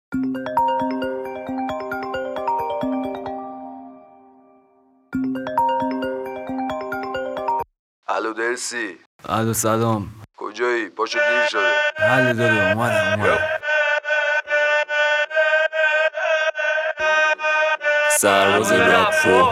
الو درسی. الو سلام. کجایی؟ پاشو دیر شده. حل داده اومدم. سرباز رپو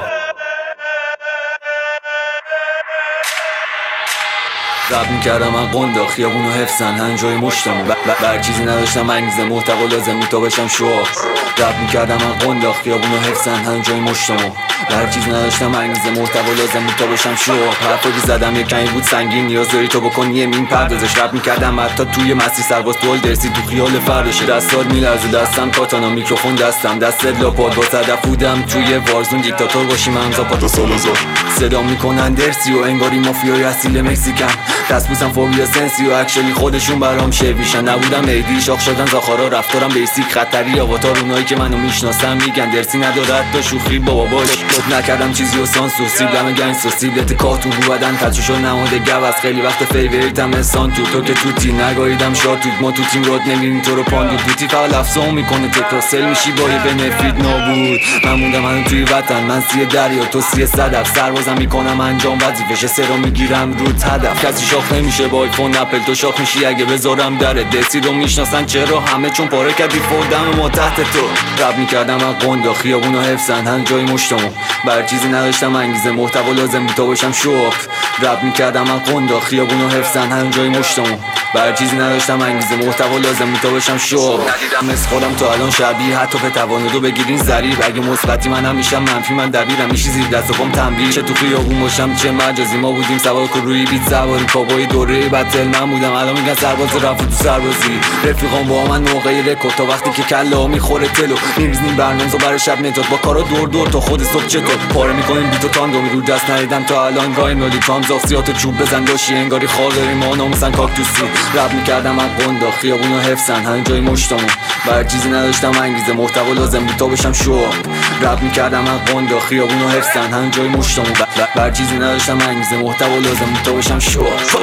رب میکردم من قندا خیابونو حفظن هنجای مشتمو بر چیزی نداشتم انگیزه محتوا لازم تا بشم شو. رب میکردم من قندا خیابونو حفظن هنجای مشتمو بر چیزی نداشتم انگیزه محتوا لازم تا بشم شو. حرفا که زدم یه کمی بود سنگین نیاز داری تو بکنی یه مین پردازش. رب میکردم حتی توی مسیر سرباز تول درسی تو خیال فرداشه. دستات میلرزه دستم کاتانا میکروفون دستم دست لاپاد با صدف بودم توی وارزون دیکتاتور باشیم همزا پاتا سالازار صدا میکنن درسی و انگاری مافیای اصیل مکزیکن. دست بوسم فوبیا سنسی و اکشلی خودشون برام شویشن. نبودم ایدی شاخ شدن زاخارا رفتارم بیسیک خطری آواتار اونایی که منو میشناسن میگن درسی نداره حتی شوخی بابا باش. نکردم چیزی و سانسور سیبلم گنگس و سیبلت کاتو بو بدن تچشو نماده گو از خیلی وقت فیوریتم انسان تو که توتی نگاریدم شاتوت ما تو تیم راد نمیریم تو رو پاندو دوتی فقط لفظام میکنه تکراسل میشی با یه بنفیت نابود. من موندم هنو توی وطن من سی دریا تو سی صدف سربازم میکنم انجام وظیفه سرا میگیرم رو هدف. کسی شاخ نمیشه با آیفون اپل تو شاخ میشی اگه بذارم در دسی رو میشناسن چرا همه چون پاره کردی فردم ما تحت تو. رب میکردم من قندا خیابونو حفظن هنجای مشتمو بر چیزی نداشتم انگیزه محتوا لازم تا بشم شو. رب میکردم من قندا خیابونو حفظن هنجای مشتمو بر چیزی نداشتم انگیزه محتوا لازم تا بشم شو. ندیدم از خودم تا الان شبیه حتی به توانو بگیرین ضریب. اگه مثبتی منم میشم منفی من دبیرم میشی زیر دست و پام تنبیه. چه تو خیابون باشم چه مجازی ما بودیم سوار روی بیت سواری کابای دوره بتل من بودم الان میگن سرباز رفت تو سربازی. رفیقام با من موقعی رکورد تا وقتی که کلا میخوره تلو میریزیم برنامه‌زو برای شب نجات با کارا دور تا خود صبح چطور پاره میکنیم بیتو تانگو رو دست ندیدم تا الان راه مالی کام زاخسیاتو چوب بزن داشی انگاری خال داری ما ناموسن کاکتوسی. رب میکردم من قندا خیابونو حفظن هنجای مشتمو بر چیزی نداشتم انگیزه محتوا لازم تا بشم شو. رب میکردم من قندا خیابونو حفظن هنجای مشتمو بر چیزی نداشتم انگیزه محتوا لازم تا بشم شو.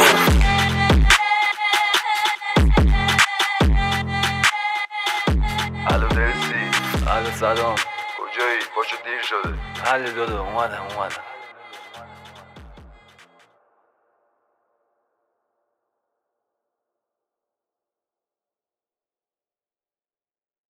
الو درسی. الو سلام. کجایی؟ پاشو دیر شده. حل داده اومدم.